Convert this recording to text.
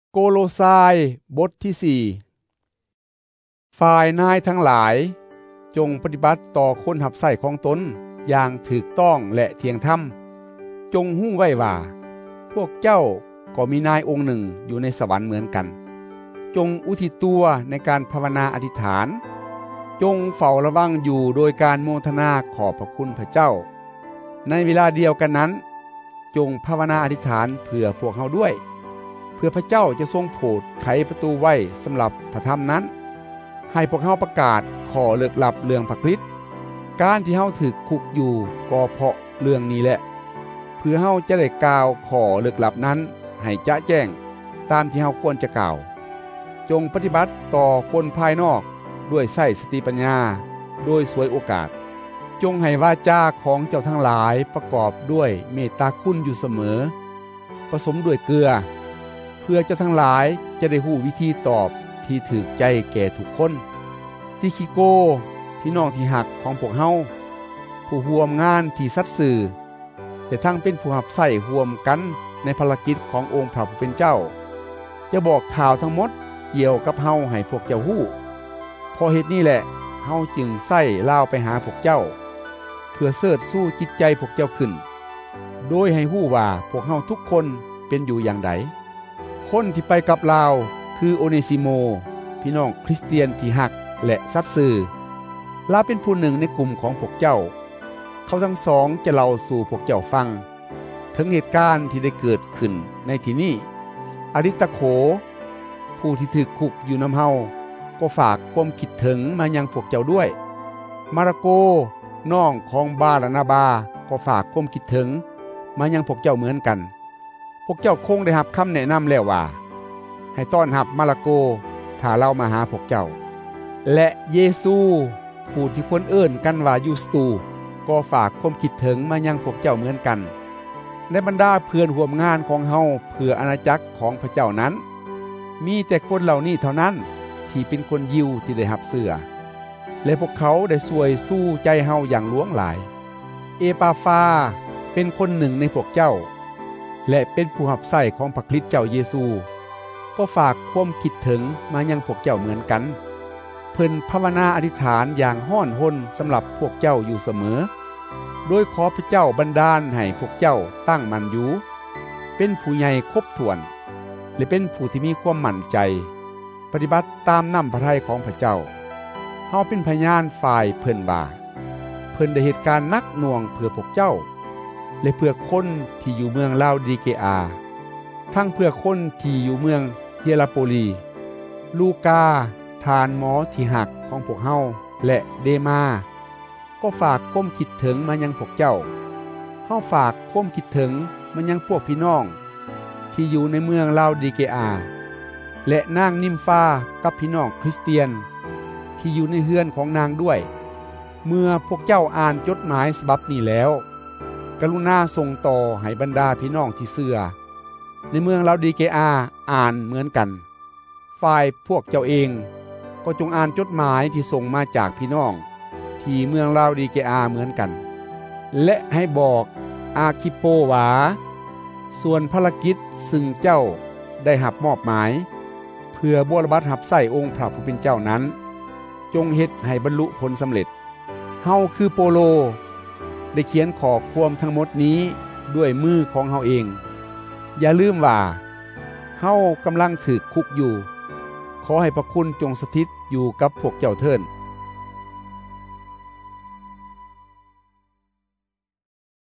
โกโลสายบทที่4ฝ่ายนายทั้งหลายจงปฏิบัติต่อคนรับใช้ของตนอย่างถูกต้องและเที่ยงธรรมจงรู้ไว้ว่าพวกเจ้าก็มีนายองค์หนึ่งอยู่ในสวรรค์เหมือนกันจงอุทิศตัวในการภาวนาอธิษฐานจงเฝ้าระวังอยู่โดยการโมทนาขอบพระคุณพระเจ้าในเวลาเดียวกันนั้นจงภาวนาอธิษฐานเพื่อพวกเฮาด้วยเพื่อพระเจ้าจะทรงโปรดไขประตูไว้สำหรับพระธรรมนั้นให้พวกเฮาประกาศขอเลิกลับเรื่องพระคริสต์การที่เฮาถูกคุกอยู่ก็เพราะเรื่องนี้แหละเพื่อเฮาจะได้กล่าวขอเลิกลับนั้นให้จะแจ้งตามที่เฮาควรจะกล่าวจงปฏิบัติต่อคนภายนอกด้วยใช้สติปัญญาโดยสวยโอกาสจงให้วาจาของเจ้าทั้งหลายประกอบด้วยเมตตาคุณอยู่เสมอผสมด้วยเกลือเพื่อเจ้าทั้งหลายจะได้รู้วิธีตอบที่ถูกใจแก่ทุกคนติคิโกพี่น้องที่หักของพวกเฮาผู้ร่วมงานที่สัตย์ซื่อแต่ทั้งเป็นผู้รับใช้ร่วมกันในภารกิจขององค์พระผู้เป็นเจ้าจะบอกข่าวทั้งหมดเกี่ยวกับเฮาให้พวกเจ้ารู้เพราะเหตุนี้แหละเฮาจึงใส่ล่าวไปหาพวกเจ้าเพื่อเสิร์ชสู้จิตใจพวกเจ้าขึ้นโดยให้รู้ว่าพวกเฮาทุกคนเป็นอยู่อย่างใดคนที่ไปกับลาวคือโอเนซิโมพี่น้องคริสเตียนที่หักและสัตย์ซื่อลาเป็นผู้หนึ่งในกลุ่มของพวกเจ้าเขาทั้งสองจะเล่าสู่พวกเจ้าฟังถึงเหตุการณ์ที่ได้เกิดขึ้นในที่นี้อริตาโขผู้ที่ถูกคุกอยู่นำเฮาก็ฝากความคิดถึงมายังพวกเจ้าด้วยมาระโกน้องของบารานาบาก็ฝากความคิดถึงมายังพวกเจ้าเหมือนกันพวกเจ้าคงได้รับคำแนะนำแล้วว่าให้ต้อนรับมาระโกถ้าเรามาหาพวกเจ้าและเยซูผู้ที่คนเอิ้นกันว่ายูสตูก็ฝากความคิดถึงมายังพวกเจ้าเหมือนกันในบรรดาเพื่อนร่วมงานของเฮาเพื่ออาณาจักรของพระเจ้านั้นมีแต่คนเหล่านี้เท่านั้นที่เป็นคนยิวที่ได้รับเสื้อและพวกเขาได้ช่วยสู้ใจเฮาอย่างหลวงหลายเอปาฟาเป็นคนหนึ่งในพวกเจ้าและเป็นผู้รับใช้ของพระคริสต์เจ้าเยซูก็ฝากความคิดถึงมายังพวกเจ้าเหมือนกันเพิ่นภาวนาอธิษฐานอย่างห้อนหนสำหรับพวกเจ้าอยู่เสมอโดยขอพระเจ้าบันดาลให้พวกเจ้าตั้งมั่นอยู่เป็นผู้ใหญ่ครบถ้วนและเป็นผู้ที่มีความมั่นใจปฏิบัติตามน้ำพระทัยของพระเจ้าเฮาเป็นพยานฝ่ายเพิ่นว่าเพิ่นได้เหตุการณ์นักหน่วงเพื่อพวกเจ้าและเพื่อคนที่อยู่เมืองลาวดิเกอาทั้งเพื่อคนที่อยู่เมืองเฮราโปลีลูกาทานหมอที่หักของพวกเฮาและเดมาก็ฝากความคิดถึงมายังพวกเจ้าเฮาฝากความคิดถึงมายังพวกพี่น้องที่อยู่ในเมืองลาวดิเกอาและนางนิมฟ้ากับพี่น้องคริสเตียนที่อยู่ในเฮือนของนางด้วยเมื่อพวกเจ้าอ่านจดหมายฉบับนี้แล้วกรุณาส่งต่อให้บรรดาพี่น้องที่เชื่อในเมืองลาวดิเกอาอ่านเหมือนกันฝ่ายพวกเจ้าเองก็จงอ่านจดหมายที่ส่งมาจากพี่น้องที่เมืองลาวดิเกอาเหมือนกันและให้บอกอาคิโปว่าส่วนภารกิจซึ่งเจ้าได้รับมอบหมายเพื่อบริบัติรับใช้องค์พระผู้เป็นเจ้านั้นจงเฮ็ดให้บรรลุผลสำเร็จเฮาคือโปโลได้เขียนขอความทั้งหมดนี้ด้วยมือของเฮาเองอย่าลืมว่าเฮากำลังถูกคุกอยู่ขอให้พระคุณจงสถิตอยู่กับพวกเจ้าเถิด